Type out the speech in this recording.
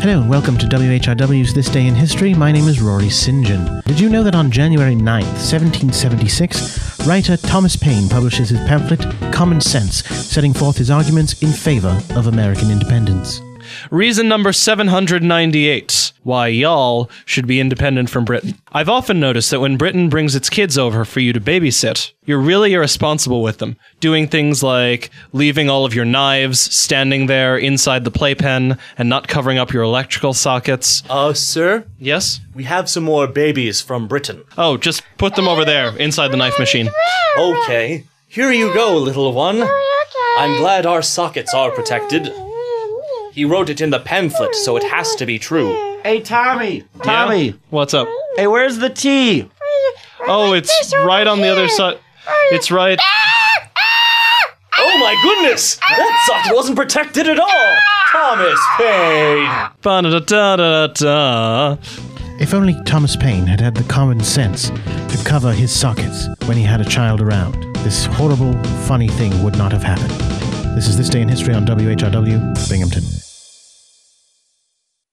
Hello and welcome to WHRW's This Day in History. My name is Rory St. John. Did you know that on January 9th, 1776, writer Thomas Paine publishes his pamphlet, Common Sense, setting forth his arguments in favor of American independence? Reason number 798, why y'all should be independent from Britain. I've often noticed that when Britain brings its kids over for you to babysit, you're really irresponsible with them, doing things like leaving all of your knives standing there inside the playpen and not covering up your electrical sockets. Sir? Yes? We have some more babies from Britain. Oh, just put them over there, inside the knife machine. Okay. Here you go, little one. I'm glad our sockets are protected. He wrote it in the pamphlet, so it has to be true. Hey, Tommy! Yeah? What's up? Hey, where's the tea? Oh, it's right on the other side. It's right... Oh my goodness! That socket wasn't protected at all! Thomas Paine! Ba-da-da-da-da-da. If only Thomas Paine had had the common sense to cover his sockets when he had a child around, this horrible, funny thing would not have happened. This is This Day in History on WHRW, Binghamton.